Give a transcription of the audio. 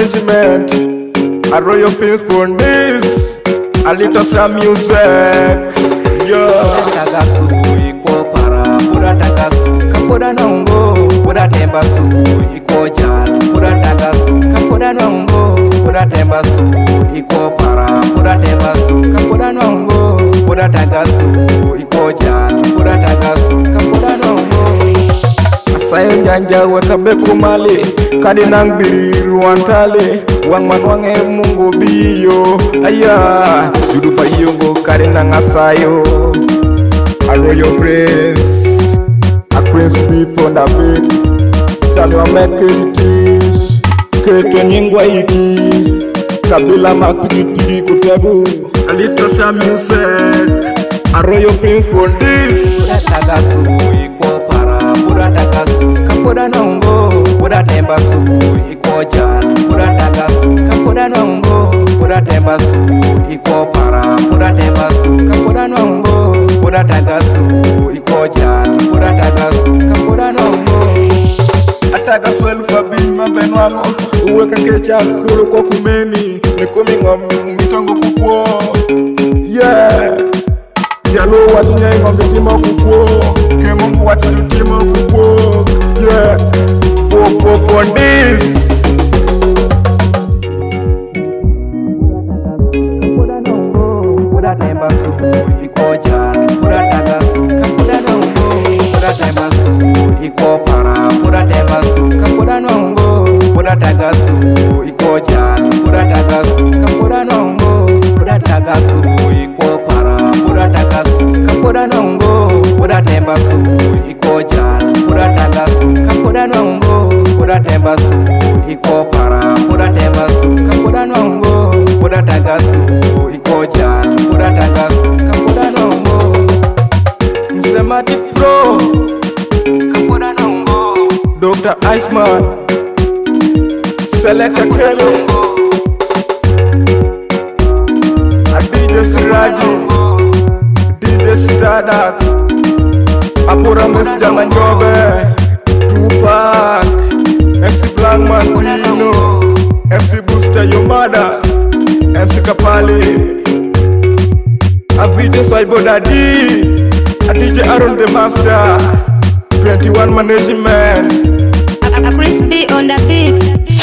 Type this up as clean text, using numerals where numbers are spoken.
management, a royal prince for this, a little some music. Yeah. Tagasu iko para, pura tagasu, kapoda nongo, pura tembasu iko jan, pura tagasu, kapoda nongo, pura tembasu iko para, pura tembasu, kapoda nongo, pura tagasu iko jan, pura tagasu, kapoda nongo. Sayo njanja weka beku mali, kadi nang biru wantale, wang man wange mungu biyo, aya, judu pa yungo kadi nang asayo, a royal prince, a prince people on the beat, salwa mekiritis, keto nyingwa iki, kabila makpigi kutegu, a little some music, a royal prince for this. Pura tagasu iko para, pura tagasu, kapoda nongo, pura tembasu iko jan, pura tagasu, kapoda nongo, pura tembasu iko para, pura tembasu, kapoda nongo, pura tagasu iko jan, pura tagasu, kapoda nongo. Ataka swell fabima benwango, uweka kecha kuru kwa kumeni, nikumi ngombe mitongo kukwo. Yeah. Jalo watu nyai ngombe tima kukwo, ke mungu watu tima kukwo. Yeah. Po this. Kapoda nongo, pura tembasu iko jan, pura tagasu, kapoda nongo, pura tembasu iko para, pura tembasu, kapoda nongo, pura tagasu iko jan, pura tagasu, kapoda nongo, pura tagasu iko para, pura tagasu, kapoda nongo, pura tembasu iko jan, pura tagasu, kapoda nongo, pura tembasu iko para, pura tembasu, kapoda nongo, pura tagasu iko jan, pura tagasu, kapoda nongo. Msemati pro, Kapoda nongo, Dr. Iceman, Selecta Kelo, a DJ Siraji, DJ Stardust, Apura Miss Jamanyobe, Tupac, MC Blackman Pino, MC Booster Yomada, MC Kapali, a DJ Swaibo Daddy, a DJ Aaron the Master, 21 Management. A crispy on the beat.